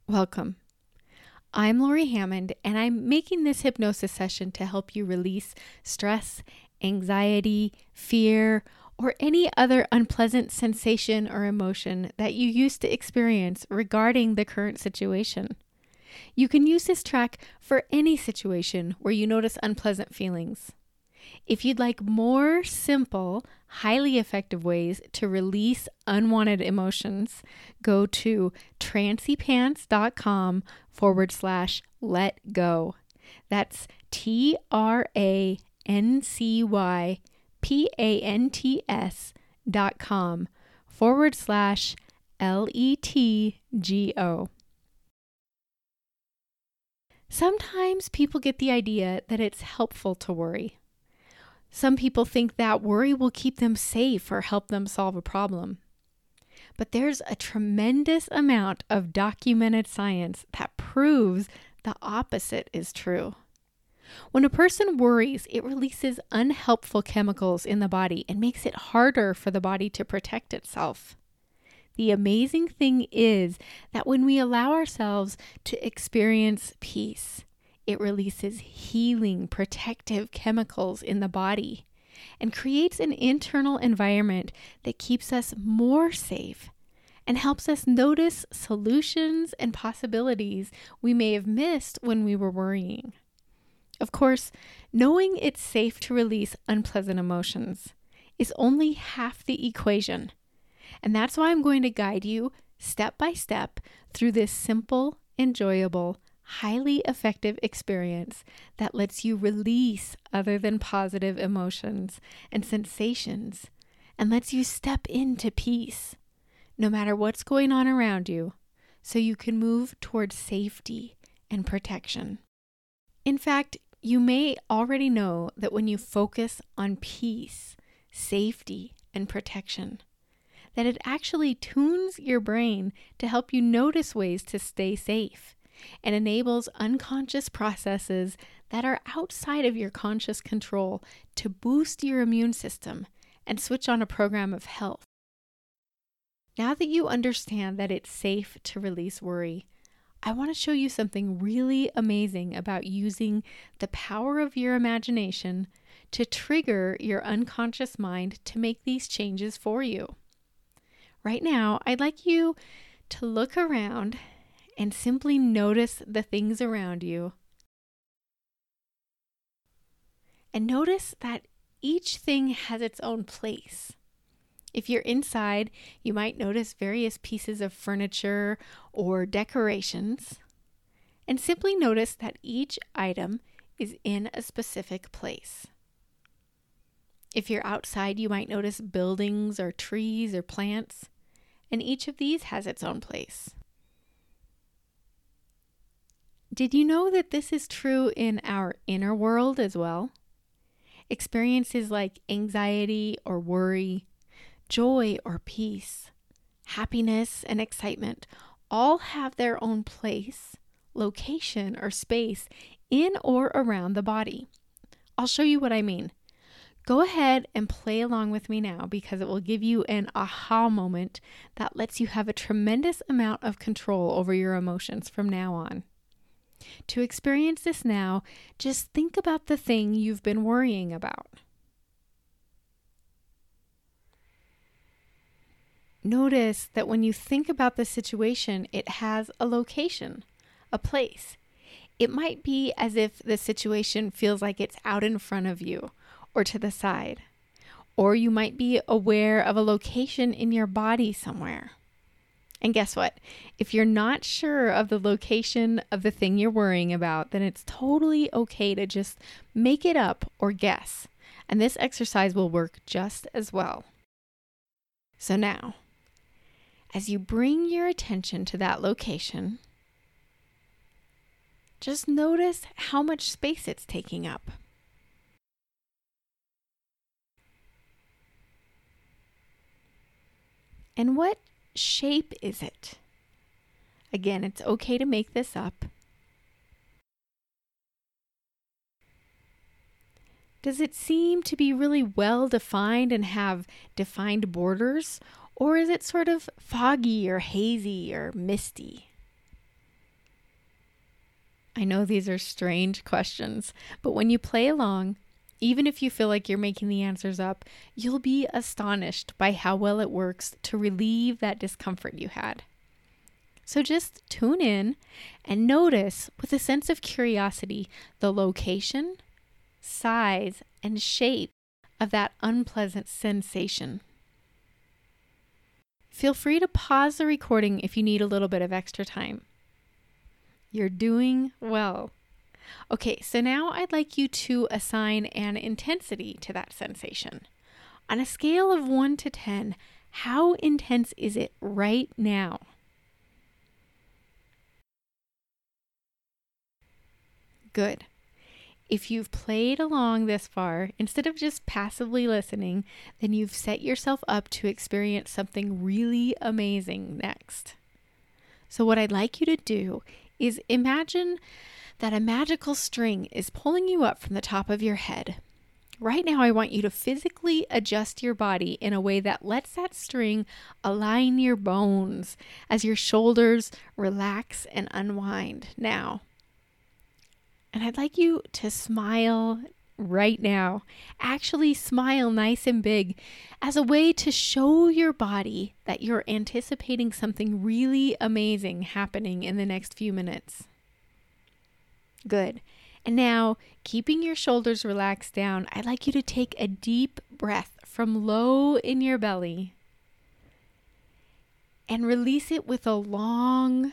Welcome. I'm Lori Hammond, and I'm making this hypnosis session to help you release stress, anxiety, fear, or any other unpleasant sensation or emotion that you used to experience regarding the current situation. You can use this track for any situation where you notice unpleasant feelings. If you'd like more simple, highly effective ways to release unwanted emotions, go to trancypants.com/let go. That's trancypants.com/LETGO. Sometimes people get the idea that it's helpful to worry. Some people think that worry will keep them safe or help them solve a problem. But there's a tremendous amount of documented science that proves the opposite is true. When a person worries, it releases unhelpful chemicals in the body and makes it harder for the body to protect itself. The amazing thing is that when we allow ourselves to experience peace, it releases healing, protective chemicals in the body and creates an internal environment that keeps us more safe and helps us notice solutions and possibilities we may have missed when we were worrying. Of course, knowing it's safe to release unpleasant emotions is only half the equation. And that's why I'm going to guide you step by step through this simple, enjoyable, highly effective experience that lets you release other than positive emotions and sensations and lets you step into peace, no matter what's going on around you, so you can move towards safety and protection. In fact, you may already know that when you focus on peace, safety, and protection, that it actually tunes your brain to help you notice ways to stay safe and enables unconscious processes that are outside of your conscious control to boost your immune system and switch on a program of health. Now that you understand that it's safe to release worry, I want to show you something really amazing about using the power of your imagination to trigger your unconscious mind to make these changes for you. Right now, I'd like you to look around and simply notice the things around you. And notice that each thing has its own place. If you're inside, you might notice various pieces of furniture or decorations. And simply notice that each item is in a specific place. If you're outside, you might notice buildings or trees or plants. And each of these has its own place. Did you know that this is true in our inner world as well? Experiences like anxiety or worry, joy or peace, happiness and excitement all have their own place, location, or space in or around the body. I'll show you what I mean. Go ahead and play along with me now because it will give you an aha moment that lets you have a tremendous amount of control over your emotions from now on. To experience this now, just think about the thing you've been worrying about. Notice that when you think about the situation, it has a location, a place. It might be as if the situation feels like it's out in front of you or to the side. Or you might be aware of a location in your body somewhere. And guess what? If you're not sure of the location of the thing you're worrying about, then it's totally okay to just make it up or guess. And this exercise will work just as well. So now, as you bring your attention to that location, just notice how much space it's taking up. And what shape is it? Again, it's okay to make this up. Does it seem to be really well defined and have defined borders? Or is it sort of foggy or hazy or misty? I know these are strange questions, but when you play along, even if you feel like you're making the answers up, you'll be astonished by how well it works to relieve that discomfort you had. So just tune in and notice with a sense of curiosity the location, size, and shape of that unpleasant sensation. Feel free to pause the recording if you need a little bit of extra time. You're doing well. Okay, so now I'd like you to assign an intensity to that sensation. On a scale of 1 to 10, how intense is it right now? Good. If you've played along this far, instead of just passively listening, then you've set yourself up to experience something really amazing next. So what I'd like you to do is imagine that a magical string is pulling you up from the top of your head. Right now, I want you to physically adjust your body in a way that lets that string align your bones as your shoulders relax and unwind now. And I'd like you to smile right now. Actually smile nice and big as a way to show your body that you're anticipating something really amazing happening in the next few minutes. Good. And now, keeping your shoulders relaxed down, I'd like you to take a deep breath from low in your belly and release it with a long,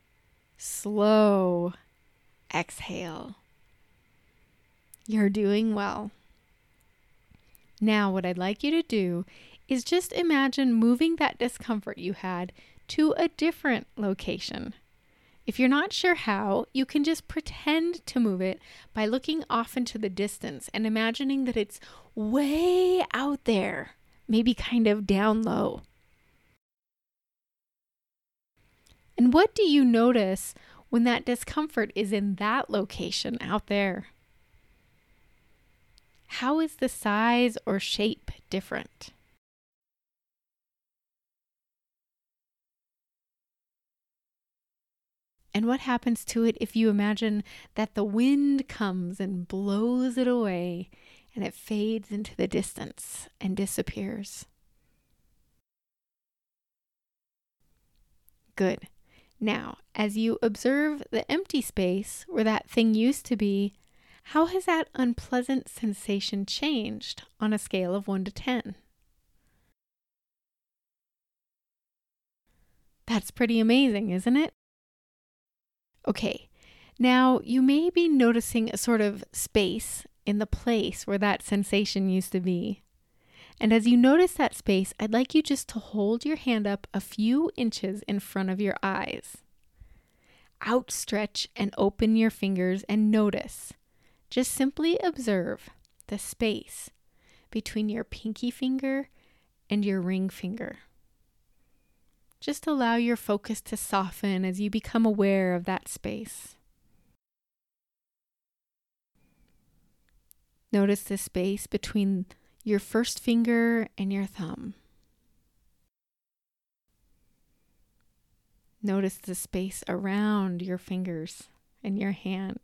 slow exhale. You're doing well. Now, what I'd like you to do is just imagine moving that discomfort you had to a different location. If you're not sure how, you can just pretend to move it by looking off into the distance and imagining that it's way out there, maybe kind of down low. And what do you notice when that discomfort is in that location out there? How is the size or shape different? And what happens to it if you imagine that the wind comes and blows it away and it fades into the distance and disappears? Good. Now, as you observe the empty space where that thing used to be, how has that unpleasant sensation changed on a scale of 1 to 10? That's pretty amazing, isn't it? Okay, now you may be noticing a sort of space in the place where that sensation used to be. And as you notice that space, I'd like you just to hold your hand up a few inches in front of your eyes. Outstretch and open your fingers and notice. Just simply observe the space between your pinky finger and your ring finger. Just allow your focus to soften as you become aware of that space. Notice the space between your first finger and your thumb. Notice the space around your fingers and your hand.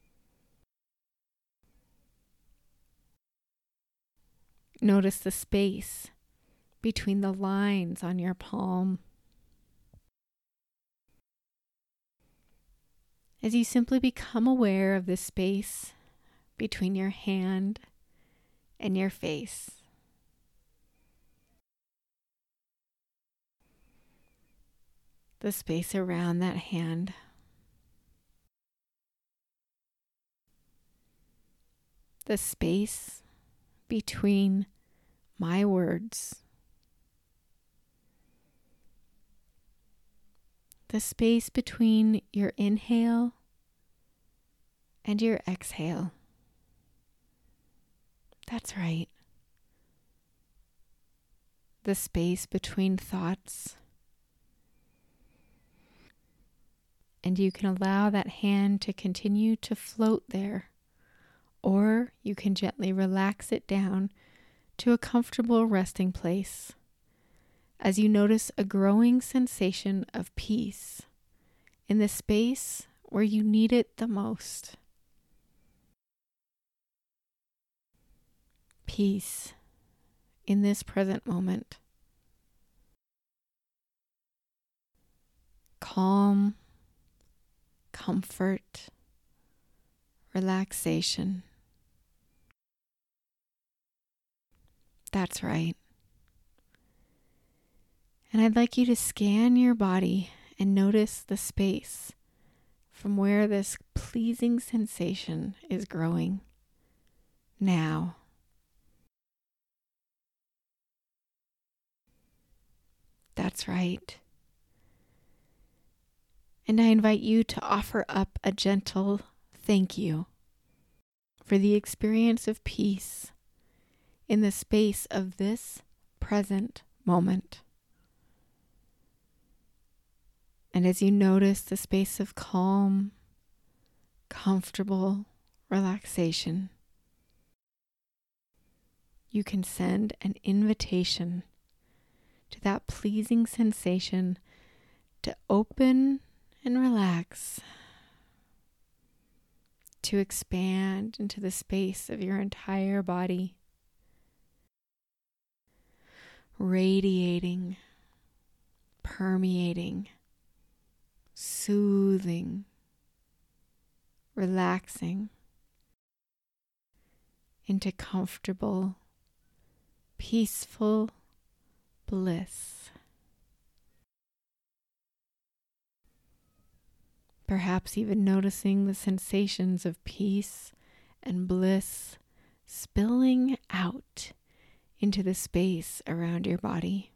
Notice the space between the lines on your palm. As you simply become aware of the space between your hand and your face. The space around that hand. The space between my words. The space between your inhale and your exhale. That's right. The space between thoughts. And you can allow that hand to continue to float there, or you can gently relax it down to a comfortable resting place as you notice a growing sensation of peace in the space where you need it the most. Peace in this present moment. Calm, comfort, relaxation. That's right. And I'd like you to scan your body and notice the space from where this pleasing sensation is growing now. That's right. And I invite you to offer up a gentle thank you for the experience of peace in the space of this present moment. And as you notice the space of calm, comfortable relaxation, you can send an invitation to that pleasing sensation to open and relax, to expand into the space of your entire body, radiating, permeating, soothing, relaxing into comfortable, peaceful bliss. Perhaps even noticing the sensations of peace and bliss spilling out into the space around your body.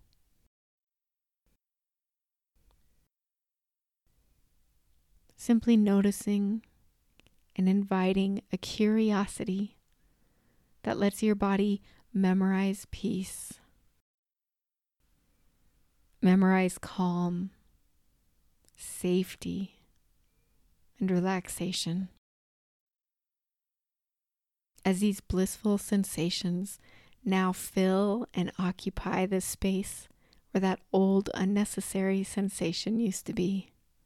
Simply noticing and inviting a curiosity that lets your body memorize peace, memorize calm, safety, and relaxation. As these blissful sensations now fill and occupy the space where that old unnecessary sensation used to be.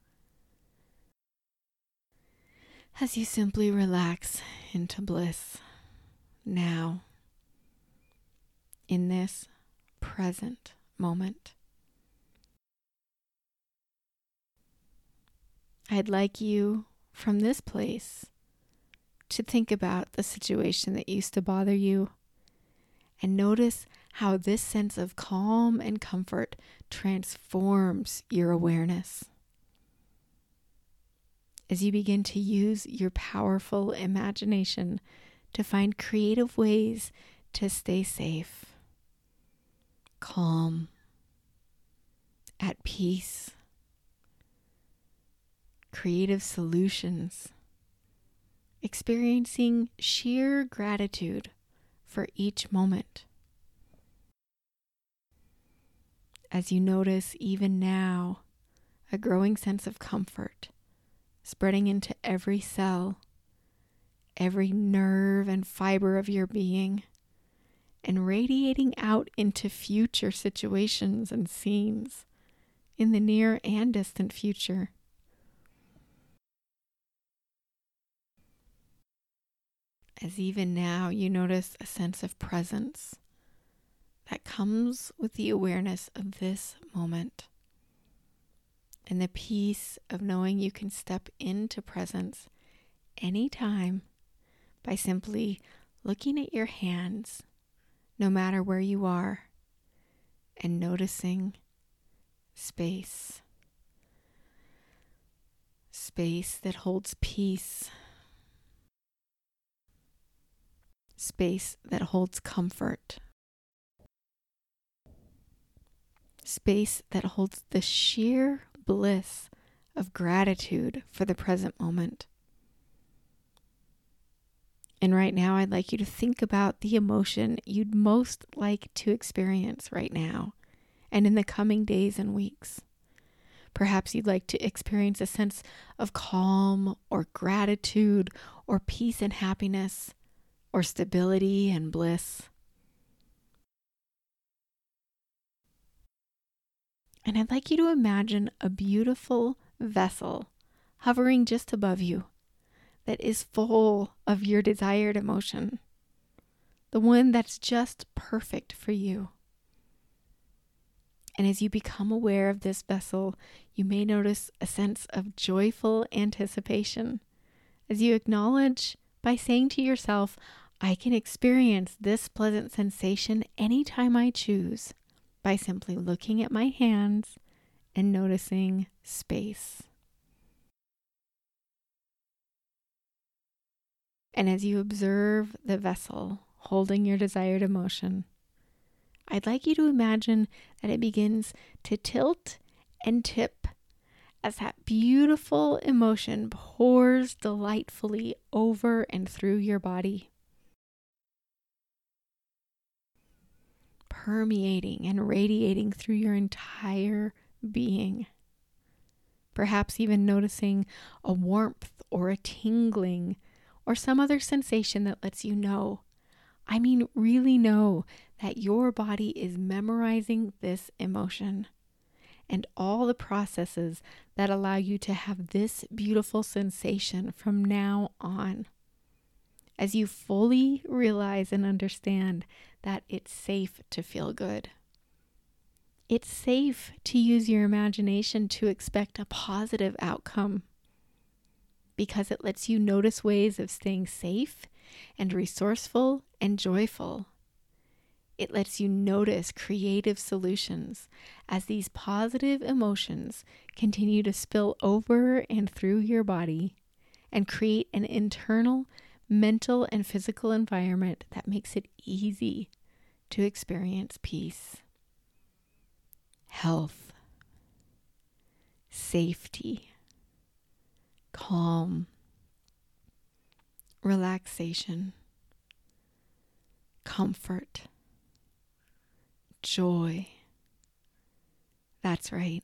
As you simply relax into bliss now, in this present moment. I'd like you, from this place, to think about the situation that used to bother you and notice how this sense of calm and comfort transforms your awareness. As you begin to use your powerful imagination to find creative ways to stay safe, calm, at peace, creative solutions, experiencing sheer gratitude for each moment. As you notice even now a growing sense of comfort spreading into every cell, every nerve and fiber of your being, and radiating out into future situations and scenes in the near and distant future. As even now you notice a sense of presence that comes with the awareness of this moment and the peace of knowing you can step into presence anytime by simply looking at your hands, no matter where you are, and noticing space. Space that holds peace. Space that holds comfort. Space that holds the sheer bliss of gratitude for the present moment. And right now, I'd like you to think about the emotion you'd most like to experience right now and in the coming days and weeks. Perhaps you'd like to experience a sense of calm or gratitude or peace and happiness or stability and bliss. And I'd like you to imagine a beautiful vessel hovering just above you that is full of your desired emotion, the one that's just perfect for you. And as you become aware of this vessel, you may notice a sense of joyful anticipation as you acknowledge by saying to yourself, I can experience this pleasant sensation anytime I choose by simply looking at my hands and noticing space. And as you observe the vessel holding your desired emotion, I'd like you to imagine that it begins to tilt and tip as that beautiful emotion pours delightfully over and through your body, permeating and radiating through your entire being. Perhaps even noticing a warmth or a tingling or some other sensation that lets you know, really know that your body is memorizing this emotion and all the processes that allow you to have this beautiful sensation from now on. As you fully realize and understand that it's safe to feel good. It's safe to use your imagination to expect a positive outcome because it lets you notice ways of staying safe and resourceful and joyful. It lets you notice creative solutions as these positive emotions continue to spill over and through your body and create an internal, mental, and physical environment that makes it easy to experience peace, health, safety, calm, relaxation, comfort, joy. That's right.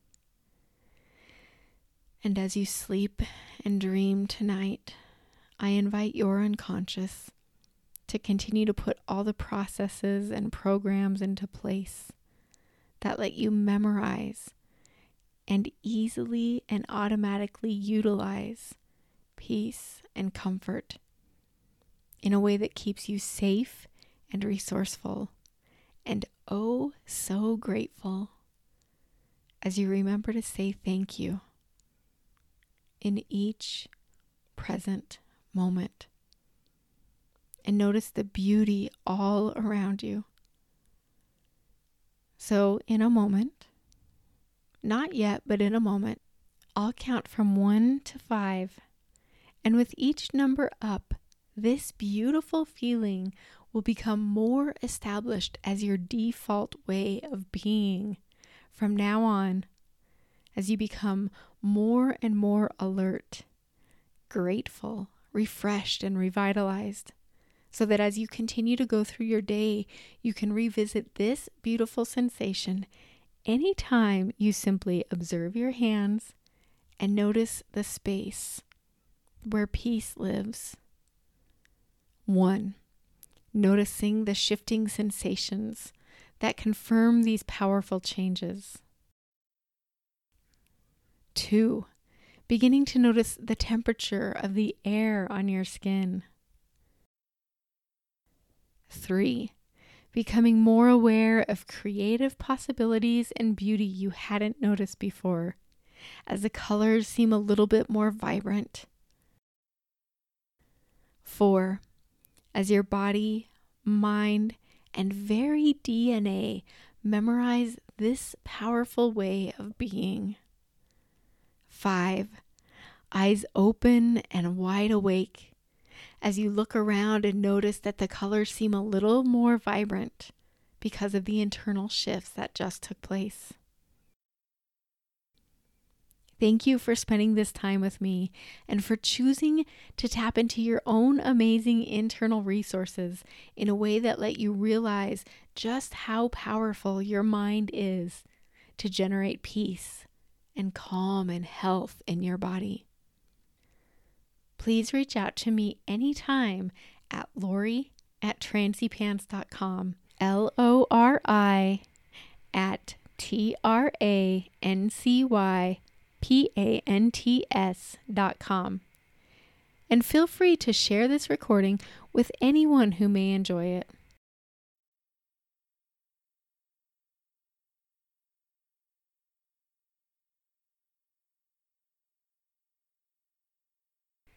And as you sleep and dream tonight, I invite your unconscious to continue to put all the processes and programs into place that let you memorize and easily and automatically utilize peace and comfort in a way that keeps you safe and resourceful and oh so grateful as you remember to say thank you in each present moment and notice the beauty all around you. So in a moment, not yet, but in a moment, I'll count from 1 to 5. And with each number up, this beautiful feeling will become more established as your default way of being from now on, as you become more and more alert, grateful, refreshed, and revitalized. So that as you continue to go through your day, you can revisit this beautiful sensation anytime you simply observe your hands and notice the space where peace lives. 1, noticing the shifting sensations that confirm these powerful changes. 2, beginning to notice the temperature of the air on your skin. 3, becoming more aware of creative possibilities and beauty you hadn't noticed before, as the colors seem a little bit more vibrant. 4, as your body, mind, and very DNA memorize this powerful way of being. 5, eyes open and wide awake as you look around and notice that the colors seem a little more vibrant because of the internal shifts that just took place. Thank you for spending this time with me and for choosing to tap into your own amazing internal resources in a way that let you realize just how powerful your mind is to generate peace and calm and health in your body. Please reach out to me anytime at Lori@trancypants.com. LORI@TRANCY PANTS.com. And feel free to share this recording with anyone who may enjoy it.